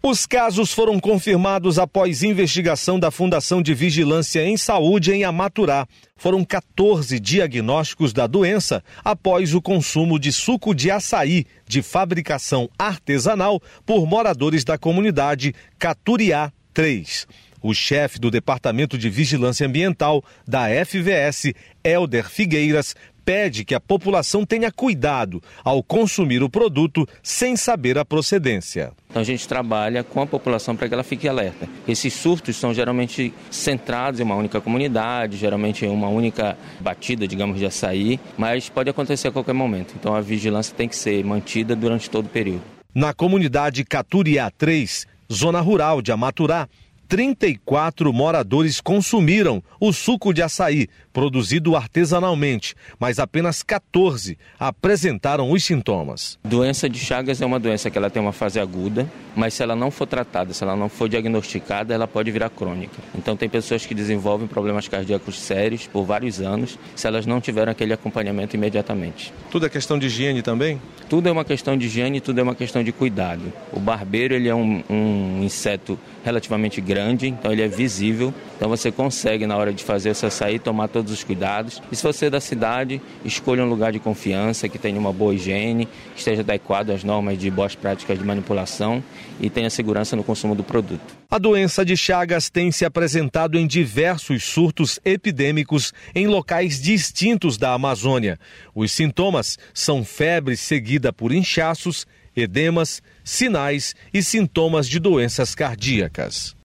Os casos foram confirmados após investigação da Fundação de Vigilância em Saúde em Amaturá. Foram 14 diagnósticos da doença após o consumo de suco de açaí de fabricação artesanal por moradores da comunidade Caturiá 3. O chefe do Departamento de Vigilância Ambiental da FVS, Helder Figueiras, pede que a população tenha cuidado ao consumir o produto sem saber a procedência. Então a gente trabalha com a população para que ela fique alerta. Esses surtos são geralmente centrados em uma única comunidade, geralmente em uma única batida, digamos, de açaí, mas pode acontecer a qualquer momento. Então a vigilância tem que ser mantida durante todo o período. Na comunidade Caturiá 3, zona rural de Amaturá, 34 moradores consumiram o suco de açaí, produzido artesanalmente, mas apenas 14 apresentaram os sintomas. Doença de Chagas é uma doença que ela tem uma fase aguda, mas se ela não for tratada, se ela não for diagnosticada, ela pode virar crônica. Então tem pessoas que desenvolvem problemas cardíacos sérios por vários anos, se elas não tiveram aquele acompanhamento imediatamente. Tudo é questão de higiene também? Tudo é uma questão de higiene, tudo é uma questão de cuidado. O barbeiro ele é um inseto relativamente grande, então ele é visível, então você consegue na hora de fazer o seu açaí tomar todos os cuidados. E se você é da cidade, escolha um lugar de confiança, que tenha uma boa higiene, que esteja adequado às normas de boas práticas de manipulação e tenha segurança no consumo do produto. A doença de Chagas tem se apresentado em diversos surtos epidêmicos em locais distintos da Amazônia. Os sintomas são febre seguida por inchaços, edemas, sinais e sintomas de doenças cardíacas.